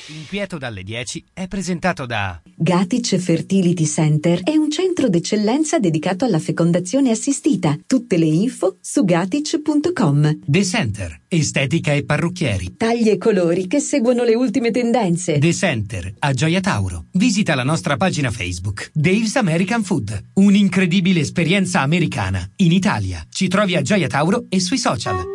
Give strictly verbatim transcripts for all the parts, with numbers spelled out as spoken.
Inquieto dalle dieci è presentato da Gatic Fertility Center è un centro d'eccellenza dedicato alla fecondazione assistita. Tutte le info su gatic punto com. The Center, estetica e parrucchieri. Tagli e colori che seguono le ultime tendenze. The Center, a Gioia Tauro. Visita la nostra pagina Facebook. Dave's American Food, un'incredibile esperienza americana in Italia. Ci trovi a Gioia Tauro e sui social.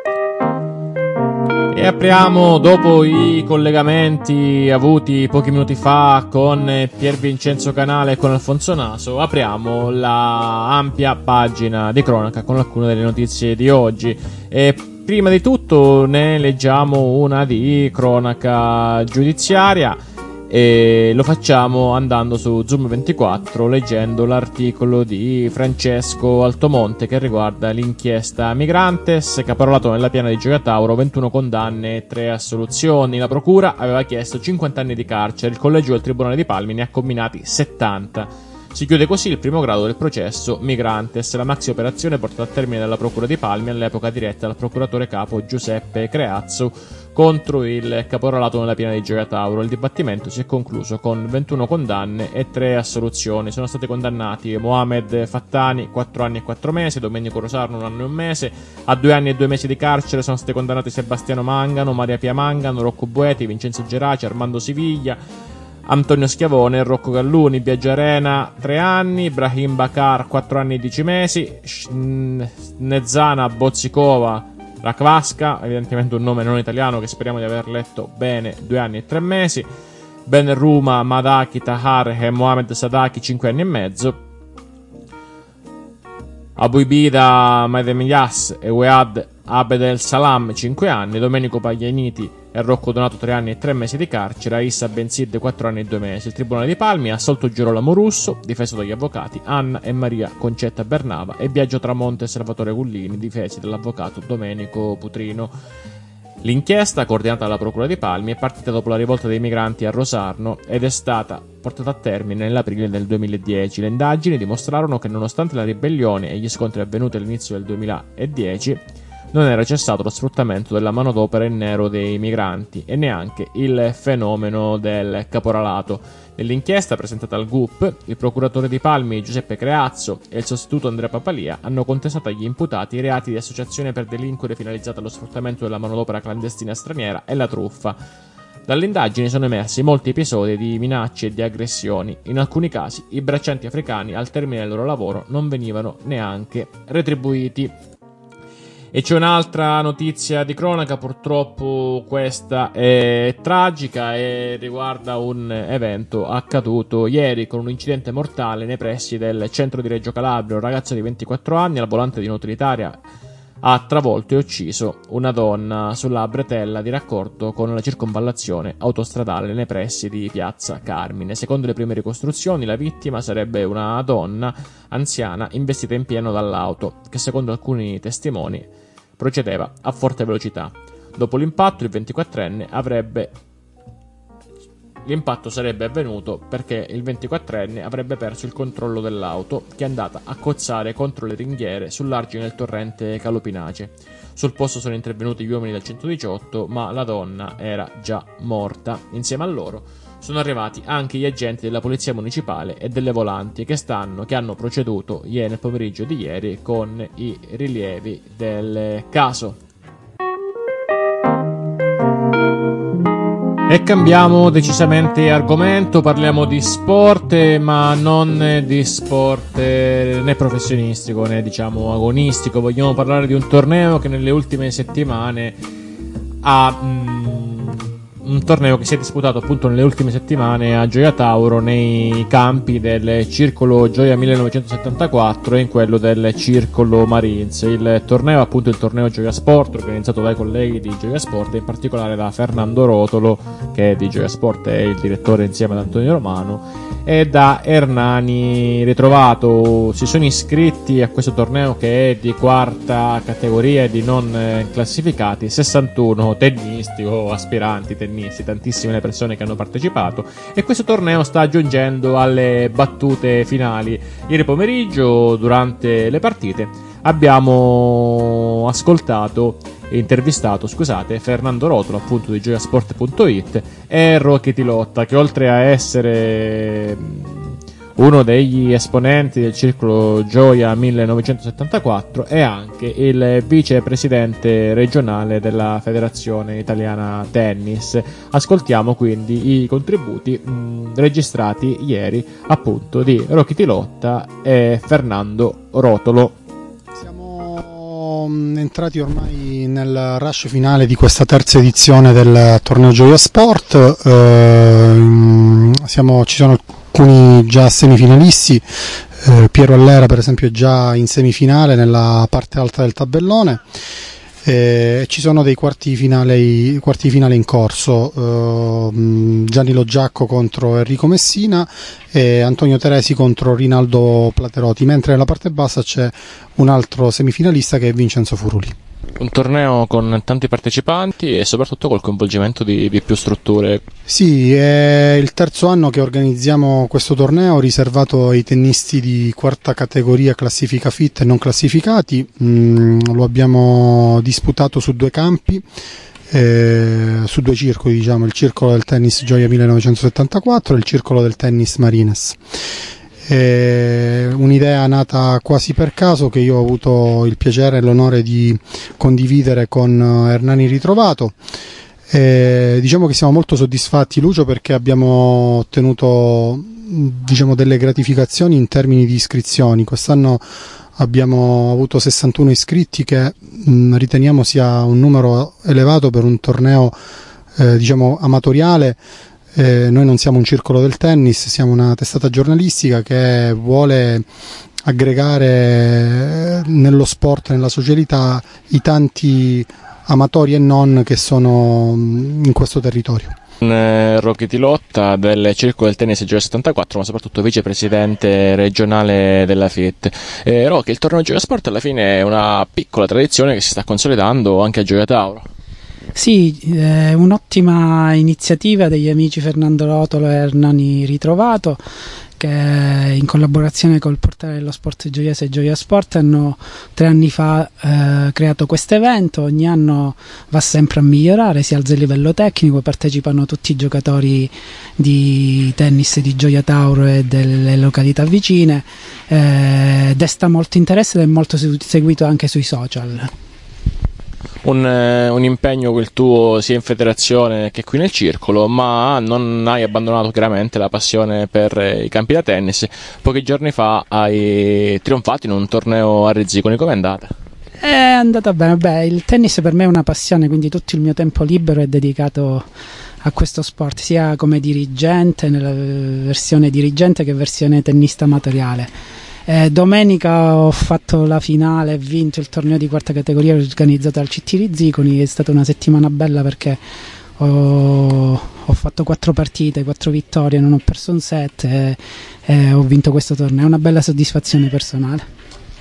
E apriamo, dopo i collegamenti avuti pochi minuti fa con Pier Vincenzo Canale e con Alfonso Naso, apriamo la ampia pagina di cronaca con alcune delle notizie di oggi. E prima di tutto ne leggiamo una di cronaca giudiziaria e lo facciamo andando su Zoom ventiquattro leggendo l'articolo di Francesco Altomonte che riguarda l'inchiesta Migrantes, caporalato nella piana di Gioia Tauro, ventuno condanne e tre assoluzioni. La procura aveva chiesto cinquanta anni di carcere, il collegio del Tribunale di Palmi ne ha comminati settanta. Si chiude così il primo grado del processo Migrantes, la maxi operazione portata a termine dalla Procura di Palmi, all'epoca diretta dal procuratore capo Giuseppe Creazzo, contro il caporalato nella piana di Gioia Tauro. Il dibattimento si è concluso con ventuno condanne e tre assoluzioni. Sono stati condannati Mohamed Fattani, quattro anni e quattro mesi, Domenico Rosarno, un anno e un mese. A due anni e due mesi di carcere sono stati condannati Sebastiano Mangano, Maria Pia Mangano, Rocco Bueti, Vincenzo Geraci, Armando Siviglia, Antonio Schiavone, Rocco Galluni. Biagio Arena, tre anni, Brahim Bakar, quattro anni e dieci mesi, Nezzana Bozzikova Rakvaska, evidentemente un nome non italiano che speriamo di aver letto bene, due anni e tre mesi, Ben Ruma Madaki Tahar e Mohamed Sadaki, cinque anni e mezzo, Abuibida Mademias e Wead Abed El Salam, cinque anni, Domenico Paglianiti e Rocco Donato, tre anni e tre mesi di carcere, Aissa Benzid, quattro anni e due mesi. Il Tribunale di Palmi ha assolto Girolamo Russo, difeso dagli avvocati Anna e Maria Concetta Bernava, e Biagio Tramonte e Salvatore Gullini, difesi dall'avvocato Domenico Putrino. L'inchiesta, coordinata dalla Procura di Palmi, è partita dopo la rivolta dei migranti a Rosarno ed è stata portata a termine nell'aprile del duemiladieci. Le indagini dimostrarono che, nonostante la ribellione e gli scontri avvenuti all'inizio del duemiladieci, non era cessato lo sfruttamento della manodopera in nero dei migranti e neanche il fenomeno del caporalato. Nell'inchiesta presentata al G U P, il procuratore di Palmi Giuseppe Creazzo e il sostituto Andrea Papalia hanno contestato agli imputati i reati di associazione per delinquere finalizzata allo sfruttamento della manodopera clandestina straniera e la truffa. Dalle indagini sono emersi molti episodi di minacce e di aggressioni. In alcuni casi i braccianti africani al termine del loro lavoro non venivano neanche retribuiti. E c'è un'altra notizia di cronaca, purtroppo questa è tragica e riguarda un evento accaduto ieri con un incidente mortale nei pressi del centro di Reggio Calabria. Un ragazzo di ventiquattro anni al volante di un'utilitaria ha travolto e ucciso una donna sulla bretella di raccordo con la circonvallazione autostradale nei pressi di Piazza Carmine. Secondo le prime ricostruzioni, la vittima sarebbe una donna anziana investita in pieno dall'auto, che secondo alcuni testimoni procedeva a forte velocità. Dopo l'impatto, il ventiquattrenne avrebbe L'impatto sarebbe avvenuto perché il ventiquattrenne avrebbe perso il controllo dell'auto, che è andata a cozzare contro le ringhiere sull'argine del torrente Calopinace. Sul posto sono intervenuti gli uomini del centodiciotto, ma la donna era già morta. Insieme a loro sono arrivati anche gli agenti della polizia municipale e delle volanti che stanno che hanno proceduto ieri nel pomeriggio di ieri con i rilievi del caso. E cambiamo decisamente argomento, parliamo di sport, ma non di sport né professionistico né diciamo agonistico. Vogliamo parlare di un torneo che nelle ultime settimane ha mh, un torneo che si è disputato appunto nelle ultime settimane a Gioia Tauro, nei campi del Circolo Gioia millenovecentosettantaquattro e in quello del Circolo Marines. Il torneo, appunto il torneo Gioia Sport, organizzato dai colleghi di Gioia Sport e in particolare da Fernando Rotolo, che di Gioia Sport è il direttore insieme ad Antonio Romano, e da Hernani Ritrovato. Si sono iscritti a questo torneo, che è di quarta categoria e di non classificati, sessantuno tennisti o aspiranti tennisti, tantissime le persone che hanno partecipato, e questo torneo sta giungendo alle battute finali. Ieri pomeriggio, durante le partite, abbiamo ascoltato intervistato, scusate, Fernando Rotolo, appunto di gioiasport punto it, e Rocky Tilotta, che oltre a essere uno degli esponenti del circolo Gioia millenovecentosettantaquattro è anche il vicepresidente regionale della Federazione Italiana Tennis. Ascoltiamo quindi i contributi mh, registrati ieri appunto di Rocky Tilotta e Fernando Rotolo. Siamo entrati ormai nel rush finale di questa terza edizione del torneo Gioia Sport. Eh, siamo, ci sono alcuni già semifinalisti, eh, Piero Allera per esempio è già in semifinale nella parte alta del tabellone, e eh, ci sono dei quarti finale, quarti finale in corso, eh, Gianni Loggiacco contro Enrico Messina e Antonio Teresi contro Rinaldo Platerotti, mentre nella parte bassa c'è un altro semifinalista che è Vincenzo Furuli. Un torneo con tanti partecipanti e soprattutto col coinvolgimento di, di più strutture. Sì, è il terzo anno che organizziamo questo torneo riservato ai tennisti di quarta categoria classifica fit e non classificati. Mm, lo abbiamo disputato su due campi, eh, su due circoli, diciamo, il circolo del tennis Gioia millenovecentosettantaquattro e il circolo del tennis Marines. È un'idea nata quasi per caso che io ho avuto il piacere e l'onore di condividere con Hernani Ritrovato. E diciamo che siamo molto soddisfatti, Lucio, perché abbiamo ottenuto, diciamo, delle gratificazioni in termini di iscrizioni. Quest'anno abbiamo avuto sessantuno iscritti, che mh, riteniamo sia un numero elevato per un torneo eh, diciamo amatoriale. Eh, noi non siamo un circolo del tennis, siamo una testata giornalistica che vuole aggregare nello sport, nella socialità, i tanti amatori e non che sono in questo territorio. Rocky Tilotta del circolo del tennis Gioia settantaquattro, ma soprattutto vicepresidente regionale della F I T. Eh, Rocky, il torneo Gioia Sport alla fine è una piccola tradizione che si sta consolidando anche a Gioia Tauro. Sì, è un'ottima iniziativa degli amici Fernando Rotolo e Hernani Ritrovato, che in collaborazione col portale dello sport gioiese Gioia Sport hanno tre anni fa eh, creato questo evento. Ogni anno va sempre a migliorare, si alza il livello tecnico, partecipano tutti i giocatori di tennis di Gioia Tauro e delle località vicine, eh, desta molto interesse ed è molto seguito anche sui social. Un, un impegno quel tuo sia in federazione che qui nel circolo, ma non hai abbandonato chiaramente la passione per i campi da tennis. Pochi giorni fa hai trionfato in un torneo a Rezziconi. Com'è andata? È andata bene. Beh, il tennis per me è una passione, quindi tutto il mio tempo libero è dedicato a questo sport, sia come dirigente, nella versione dirigente, che versione tennista amatoriale. Eh, domenica ho fatto la finale e vinto il torneo di quarta categoria organizzato al C T Rezziconi. È stata una settimana bella perché ho, ho fatto quattro partite, quattro vittorie, non ho perso un set e, e ho vinto questo torneo. È una bella soddisfazione personale.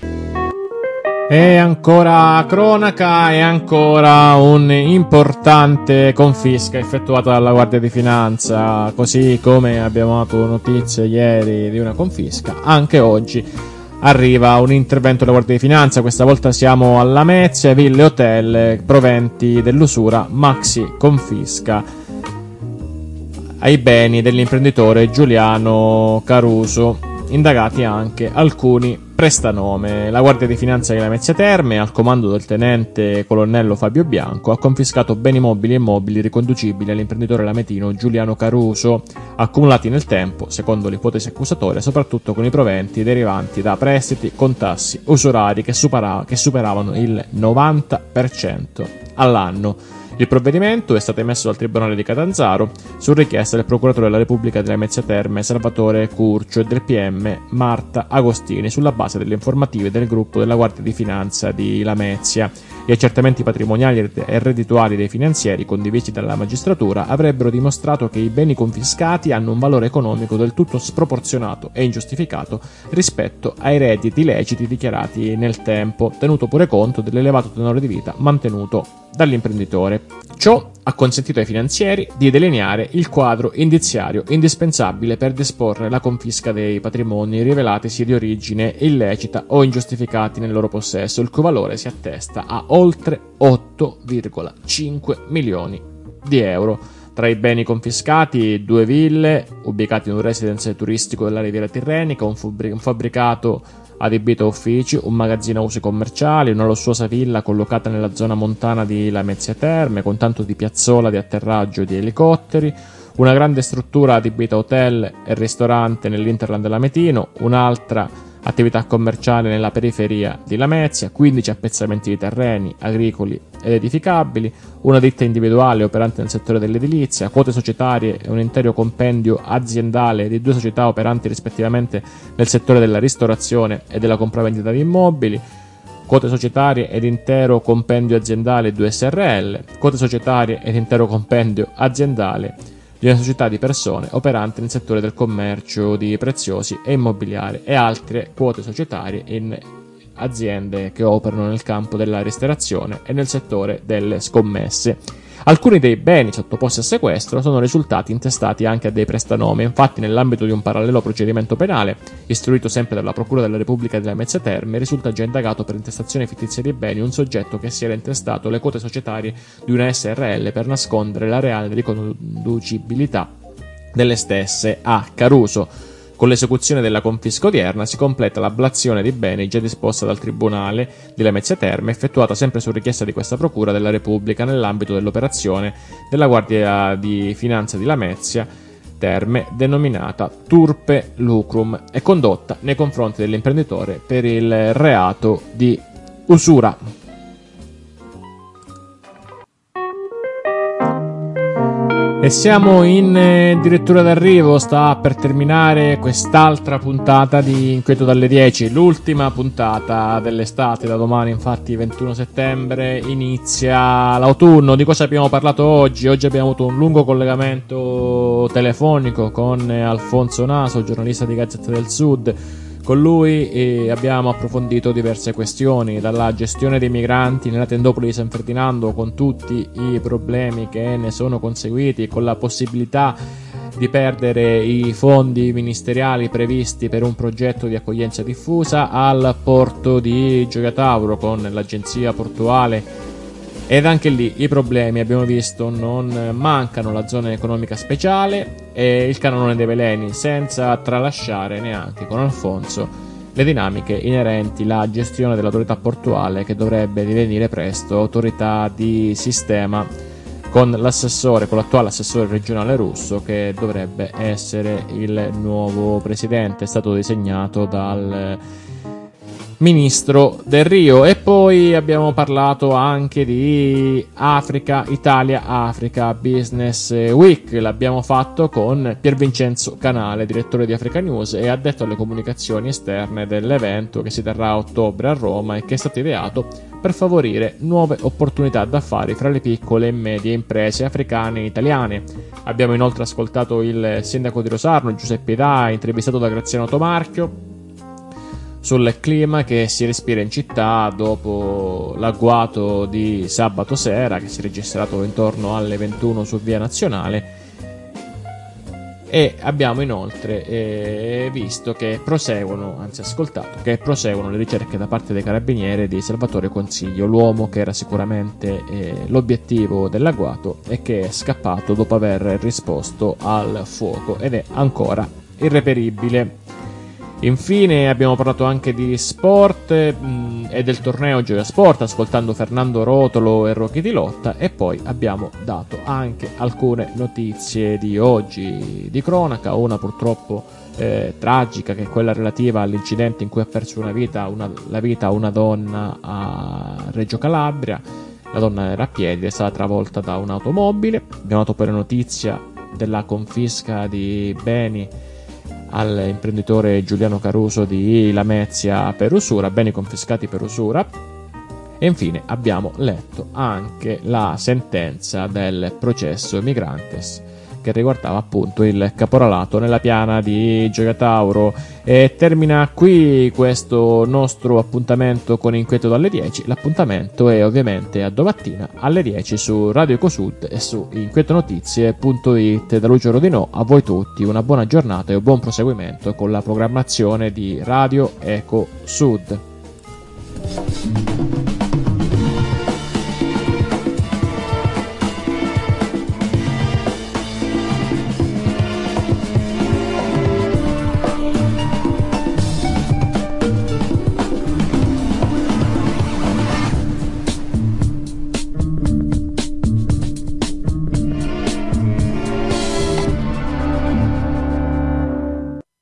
E ancora cronaca e ancora un'importante confisca effettuata dalla Guardia di Finanza. Così come abbiamo avuto notizie ieri di una confisca, anche oggi arriva un intervento della Guardia di Finanza. Questa volta siamo a Lamezia, ville hotel, proventi dell'usura, maxi confisca ai beni dell'imprenditore Giuliano Caruso, indagati anche alcuni prestanome. La Guardia di Finanza di Lamezia Terme, al comando del tenente colonnello Fabio Bianco, ha confiscato beni mobili e immobili riconducibili all'imprenditore lametino Giuliano Caruso, accumulati nel tempo, secondo l'ipotesi accusatoria, soprattutto con i proventi derivanti da prestiti con tassi usurari che, supera- che superavano il novanta per cento all'anno. Il provvedimento è stato emesso dal Tribunale di Catanzaro su richiesta del procuratore della Repubblica di Lamezia Terme Salvatore Curcio e del P M Marta Agostini, sulla base delle informative del gruppo della Guardia di Finanza di Lamezia. Gli accertamenti patrimoniali e reddituali dei finanzieri condivisi dalla magistratura avrebbero dimostrato che i beni confiscati hanno un valore economico del tutto sproporzionato e ingiustificato rispetto ai redditi leciti dichiarati nel tempo, tenuto pure conto dell'elevato tenore di vita mantenuto dall'imprenditore. Ciò ha consentito ai finanzieri di delineare il quadro indiziario indispensabile per disporre la confisca dei patrimoni rivelatisi di origine illecita o ingiustificati nel loro possesso, il cui valore si attesta a oltre otto virgola cinque milioni di euro. Tra i beni confiscati, due ville ubicate in un residence turistico della Riviera Tirrenica, un, fabri- un fabbricato adibito a uffici, un magazzino a usi commerciali, una lussuosa villa collocata nella zona montana di Lamezia Terme con tanto di piazzola di atterraggio di elicotteri, una grande struttura adibita a hotel e ristorante nell'Interland dell'Ametino, un'altra attività commerciale nella periferia di Lamezia, quindici appezzamenti di terreni agricoli ed edificabili, una ditta individuale operante nel settore dell'edilizia, quote societarie e un intero compendio aziendale di due società operanti rispettivamente nel settore della ristorazione e della compravendita di immobili, quote societarie ed intero compendio aziendale due S R L, quote societarie ed intero compendio aziendale di una società di persone operante nel settore del commercio di preziosi e immobiliare e altre quote societarie in aziende che operano nel campo della ristorazione e nel settore delle scommesse. Alcuni dei beni sottoposti a sequestro sono risultati intestati anche a dei prestanome. Infatti, nell'ambito di un parallelo procedimento penale, istruito sempre dalla Procura della Repubblica di Lamezia Terme, risulta già indagato per intestazione fittizia di beni un soggetto che si era intestato le quote societarie di una S R L per nascondere la reale riconducibilità delle stesse a Caruso. Con l'esecuzione della confisca odierna si completa l'ablazione di beni già disposta dal Tribunale di Lamezia Terme, effettuata sempre su richiesta di questa Procura della Repubblica nell'ambito dell'operazione della Guardia di Finanza di Lamezia Terme denominata Turpe Lucrum e condotta nei confronti dell'imprenditore per il reato di usura. E siamo in eh, dirittura d'arrivo, sta per terminare quest'altra puntata di Inquieto dalle dieci, l'ultima puntata dell'estate. Da domani, infatti, ventuno settembre, inizia l'autunno. Di cosa abbiamo parlato oggi? Oggi abbiamo avuto un lungo collegamento telefonico con Alfonso Naso, giornalista di Gazzetta del Sud. Con lui eh, abbiamo approfondito diverse questioni, dalla gestione dei migranti nella tendopoli di San Ferdinando, con tutti i problemi che ne sono conseguiti, con la possibilità di perdere i fondi ministeriali previsti per un progetto di accoglienza diffusa, al porto di Gioia Tauro con l'agenzia portuale. Ed anche lì i problemi, abbiamo visto, non mancano: la zona economica speciale e il canone dei veleni, senza tralasciare neanche con Alfonso le dinamiche inerenti alla gestione dell'autorità portuale, che dovrebbe divenire presto autorità di sistema, con l'assessore, con l'attuale assessore regionale Russo, che dovrebbe essere il nuovo presidente. È stato designato dal ministro Del Rio. E poi abbiamo parlato anche di Africa, Italia Africa Business Week. L'abbiamo fatto con Pier Vincenzo Canale, direttore di Africa News e addetto alle comunicazioni esterne dell'evento che si terrà a ottobre a Roma e che è stato ideato per favorire nuove opportunità d'affari fra le piccole e medie imprese africane e italiane. Abbiamo inoltre ascoltato il sindaco di Rosarno, Giuseppe Idà, intervistato da Graziano Tomarchio, sul clima che si respira in città dopo l'agguato di sabato sera, che si è registrato intorno alle ventuno su Via Nazionale. E abbiamo inoltre eh, visto che proseguono, anzi ascoltato, che proseguono le ricerche da parte dei carabinieri di Salvatore Consiglio, l'uomo che era sicuramente eh, l'obiettivo dell'agguato e che è scappato dopo aver risposto al fuoco ed è ancora irreperibile. Infine abbiamo parlato anche di sport mh, e del torneo Gioia Sport, ascoltando Fernando Rotolo e Rocky Di Lotta, e poi abbiamo dato anche alcune notizie di oggi di cronaca, una purtroppo eh, tragica, che è quella relativa all'incidente in cui ha perso una vita, una, la vita una donna a Reggio Calabria. La donna era a piedi, è stata travolta da un'automobile. Abbiamo dato poi la notizia della confisca di beni all'imprenditore Giuliano Caruso di Lamezia per usura, beni confiscati per usura. E infine abbiamo letto anche la sentenza del processo Migrantes, che riguardava appunto il caporalato nella piana di Gioia Tauro. E termina qui questo nostro appuntamento con Inquieto dalle dieci. L'appuntamento è ovviamente a domattina alle dieci su Radio Ecosud e su inquietonotizie punto it. Da Lucio Rodinò a voi tutti una buona giornata e un buon proseguimento con la programmazione di Radio Ecosud.